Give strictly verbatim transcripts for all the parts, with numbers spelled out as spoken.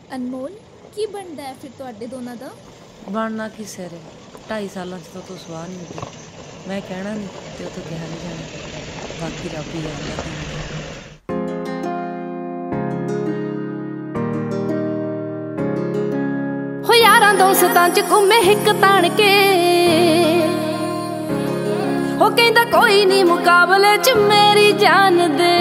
ਅਨਮੋਲ, ਕੀ ਬਣਦਾ ਹੈ ਫਿਰ ਤੁਹਾਡੇ ਦੋਨਾਂ ਦਾ? ਬਣਨਾ ਕੀ ਸਿਰ ਹੈ, ਢਾਈ ਸਾਲਾਂ 'ਚ ਤਾਂ ਤੂੰ ਸਵਾਹ ਨਹੀਂ ਉੱਡੀ। ਮੈਂ ਕਹਿਣਾ ਨਹੀਂ ਤੇ ਉਹ ਤੋਂ ਕਿਹਾ ਨਹੀਂ ਜਾਣਾ, ਬਾਕੀ ਰੱਬ ਹੀ ਜਾਣਦਾ ਕੀ ਹੁੰਦਾ। ਹੋ ਯਾਰਾਂ ਦੋਸਤਾਂ 'ਚ ਘੁੰਮੇ ਹਿੱਕ ਤਾਣ ਕੇ, ਉਹ ਕਹਿੰਦਾ ਕੋਈ ਨਹੀਂ ਮੁਕਾਬਲੇ 'ਚ ਮੇਰੀ ਜਾਨ ਦੇ।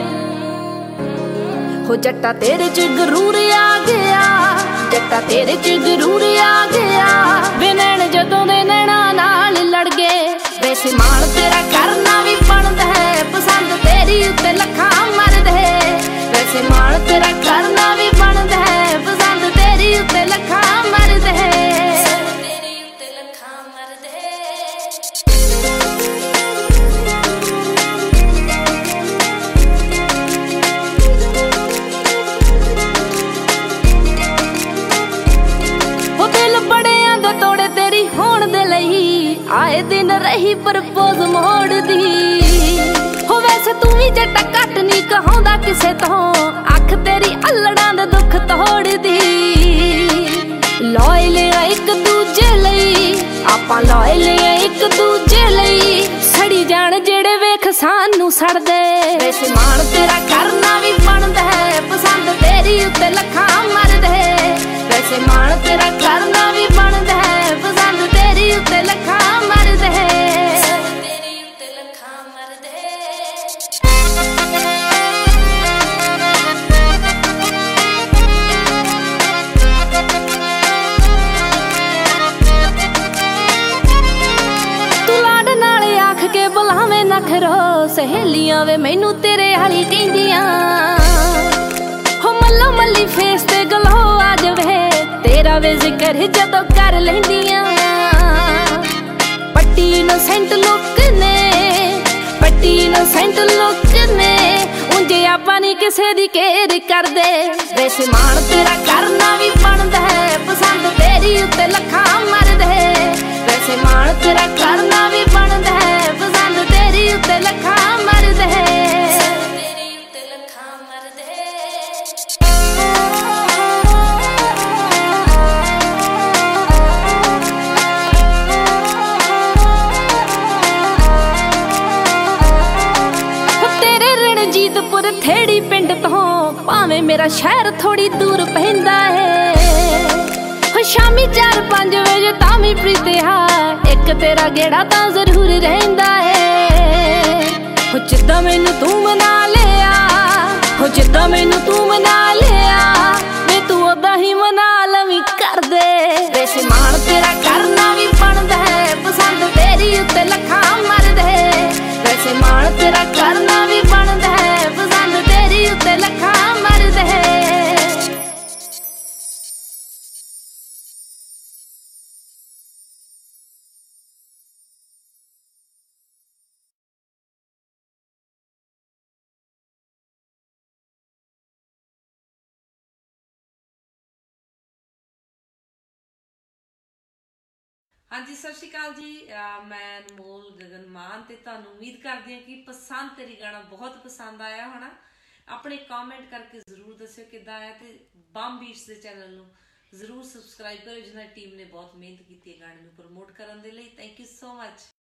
ਹੋ ਜੱਟਾ ਤੇਰੇ 'ਚ ਗਰੂਰ ਆ ਗਿਆ, ਜੱਟਾ ਤੇਰੇ 'ਚ ਗਰੂਰ ਆ ਗਿਆ। ਵੇ ਨੈਣ ਜਦੋਂ ਦੇ ਨੈਣਾ ਨਾਲ ਲੜ ਗਏ, ਵੈਸੇ ਮਾਣ ਤੇਰਾ ਕਰਨਾ ਵੀ ਬਣਦਾ ਹੈ, ਪਸੰਦ ਤੇਰੀ ਉੱਤੇ ਲੱਖਾਂ ਮਰਦੇ। ਵੈਸੇ ਮਾਣ ਤੇਰਾ ਕਰਨਾ ਵੀ ਬਣਦਾ ਹੈ, ਪਸੰਦ ਤੇਰੀ ਉੱਤੇ ਲੱਖਾਂ ਮਰਦੇ। ਆਏ ਦਿਨ ਰਹੀ ਪ੍ਰਪੋਜ਼ ਮੋੜਦੀ, ਹੋ ਵੈਸੇ ਤੂੰ ਵੀ ਜੱਟਾ ਘੱਟ ਨਹੀਂ ਕਹਾਉਂਦਾ ਕਿਸੇ ਤੋਂ, ਅੱਖ ਤੇਰੀ ਅਲੜਾਂ ਦੇ ਦੁੱਖ ਤੋੜਦੀ। ਲੋਇਲ ਆ ਇੱਕ ਦੂਜੇ ਲਈ, ਆਪਾਂ ਲੋਇਲ ਆ ਇੱਕ ਦੂਜੇ ਲਈ, ਸੜੀ ਜਾਣ ਜਿਹੜੇ ਵੇਖ ਸਾਨੂੰ ਸੜਦੇ। ਵੈਸੇ ਮਾਣ ਤੇਰਾ ਕਰਨਾ ਵੀ ਬਣਦਾ ਹੈ, ਪਸੰਦ ਤੇਰੀ ਉੱਤੇ ਲੱਖਾਂ ਮਰਦੇ। ਵੈਸੇ ਮਾਣ ਤੇਰਾ ਕਰਨਾ ਵੀ ਬਣਦਾ ਹੈ, ਪਸੰਦ ਤੇਰੀ ਉੱਤੇ ਲੱਖਾਂ ਮਰਦੇ। ਤੇਰੀ ਉੱਤੇ ਲੱਖਾਂ ਮਰਦੇ। ਤੂੰ ਲਾਡ ਨਾਲ ਆਖ ਕੇ ਬੁਲਾਵੇਂ ਨਖਰੋ, ਸਹੇਲੀਆਂ ਵੇ ਮੈਨੂੰ ਤੇਰੇ ਵਾਲੀ ਕਹਿੰਦੀਆਂ। ਹੋ ਮੱਲੋ ਮੱਲੀ ਫੇਸ ਤੇ ਗਲੋ ਆ ਜਾਵੇ, ਤੇਰਾ ਵੇ ਜ਼ਿਕਰ ਜਦੋਂ ਕਰ ਲੈਂਦੀਆਂ। ਪੱਟੀ ਇਨੋਸੈਂਟ ਲੁੱਕ ਨੇ, ਪੱਟੀ ਇਨੋਸੈਂਟ ਲੁੱਕ ਨੇ, ਉਂਝ ਆਪਾਂ ਨਹੀਂ ਕਿਸੇ ਦੀ ਕੇਅਰ ਕਰਦੇ। ਵੈਸੇ ਮਾਣ ਤੇਰਾ ਕਰਨਾ ਵੀ ਬਣਦਾ ਹੈ, ਪਸੰਦ ਤੇਰੀ ਉੱਤੇ ਲੱਖਾਂ ਮਰਦੇ। ਵੈਸੇ ਮਾਣ ਤੇਰਾ ਕਰਨਾ ਵੀ ਬਣਦਾ ਹੈ, ਪਸੰਦ ਤੇਰੀ ਉੱਤੇ ਲੱਖਾਂ ਮਰਦੇ। ਤੇਰੀ ਉੱਤੇ ਲੱਖਾਂ ਮਰਦੇ। ਥੇੜੀ ਪਿੰਡ ਤੋਂ ਭਾਵੇਂ ਮੇਰਾ ਸ਼ਹਿਰ ਥੋੜੀ ਦੂਰ ਪੈਂਦਾ ਏ, ਹੋ ਸ਼ਾਮੀ ਚਾਰ ਪੰਜ ਵਜੇ ਤਾਂ ਵੀ ਪ੍ਰੀਤਿਆ ਇੱਕ ਤੇਰਾ ਗੇੜਾ ਤਾਂ ਜ਼ਰੂਰ ਰਹਿੰਦਾ ਏ। ਹੋ ਜਿੱਦਾਂ ਮੈਨੂੰ ਤੂੰ ਮਨਾ ਲਿਆ, ਹੋ ਜਿੱਦਾਂ ਮੈਨੂੰ ਤੂੰ ਮਨਾ ਲਿਆ, ਵੇ ਤੂੰ ਉਦਾਂ ਹੀ ਮਨਾ ਲਵੀਂ ਕਰਦੇ। ਵੈਸੇ ਮਾਣ ਤੇਰਾ ਕਰਨਾ ਵੀ ਬਣਦਾ ਹੈ, ਪਸੰਦ ਤੇਰੀ ਉੱਤੇ ਲੱਖਾਂ ਮਰਦੇ। ਵੈਸੇ ਮਾਣ ਤੇਰਾ ਕਰਨਾ ਵੀ ਬਣਦਾ ਹੈ, ਪਸੰਦ ਤੇਰੀ ਉੱਤੇ ਲੱਖਾਂ ਮਰਦੇ। ਹਾਂਜੀ, ਸਤਿ ਸ਼੍ਰੀ ਅਕਾਲ ਜੀ। ਮੈਂ ਅਨਮੋਲ ਗਗਨ ਮਾਨ ਤੇ ਤੁਹਾਨੂੰ ਉਮੀਦ ਕਰਦੀ ਹਾਂ ਕਿ ਪਸੰਦ ਤੇਰੀ ਗਾਣਾ ਬਹੁਤ ਪਸੰਦ ਆਇਆ ਹੋਣਾ। ਆਪਣੇ ਕਮੈਂਟ ਕਰਕੇ ਜ਼ਰੂਰ ਦੱਸਿਓ ਕਿੱਦਾਂ ਆਇਆ, ਤੇ ਬੰਬ ਬੀਟਸ ਦੇ ਚੈਨਲ ਨੂੰ ਜ਼ਰੂਰ ਸਬਸਕ੍ਰਾਈਬ ਕਰੋ, ਜਿਨ੍ਹਾਂ ਟੀਮ ਨੇ ਬਹੁਤ ਮਿਹਨਤ ਕੀਤੀ ਹੈ ਗਾਣੇ ਨੂੰ ਪ੍ਰਮੋਟ ਕਰਨ ਦੇ ਲਈ। Thank you so much.